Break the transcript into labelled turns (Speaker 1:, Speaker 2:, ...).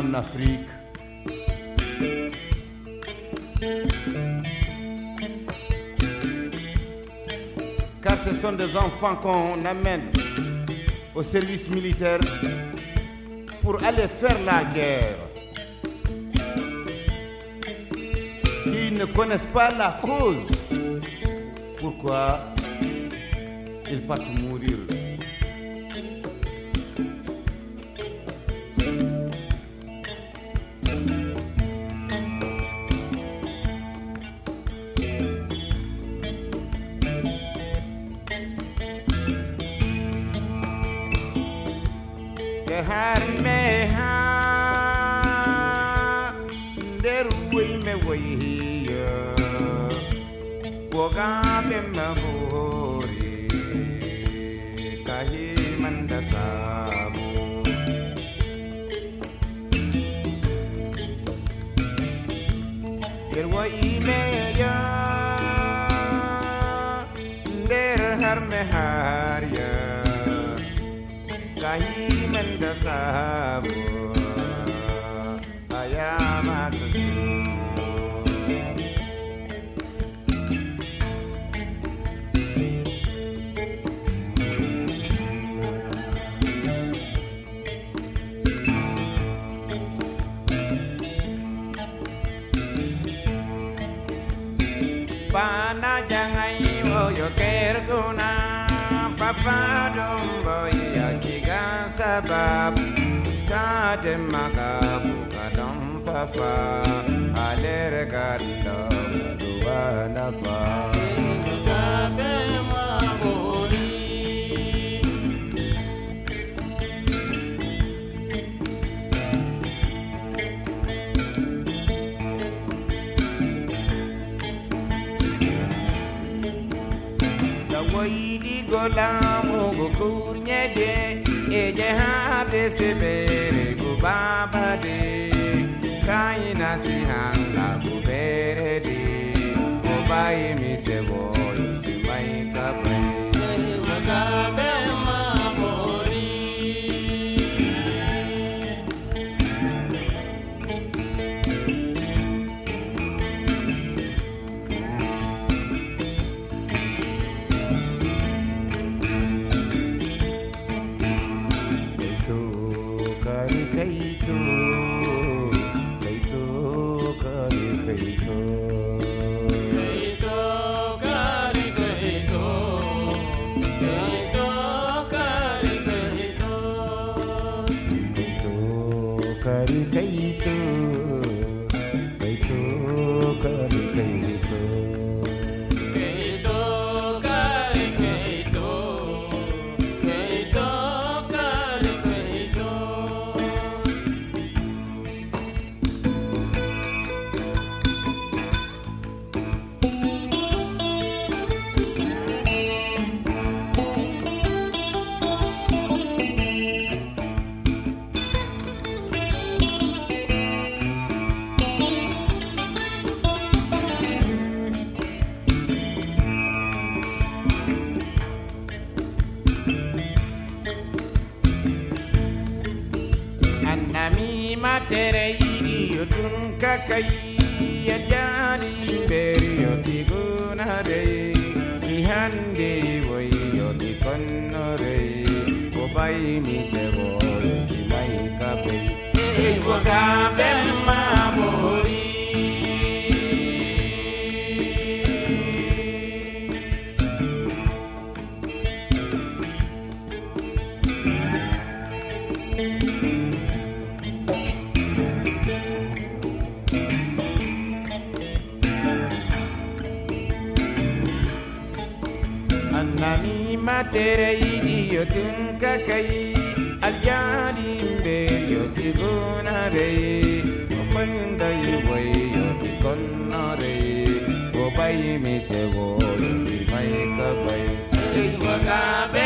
Speaker 1: en Afrique. Car ce sont des enfants qu'on amène au service militaire pour aller faire la guerre, qui ne connaissent pas la cause pourquoi ils partent mourir.
Speaker 2: Pana jangai oyo kerguna fafa dombo ya kiga sabab sade magabu kadam fafa alere gando duwa nafa gabe mabori gola mugu kurnye de eje hade sebere gu baba de kaina si hanga gu bere de go bai mi se boy si mai kape magabe mabori tere iri yotun kakai ya jali beri yoti gunare ihande woi yoti konore obai mi sebo si mai kape ei boga bemma bori tere idiotun kakai aljali mberi yoti gunare opanda yuwai yoti konare obai mi sebo si mai kapai ei wagabe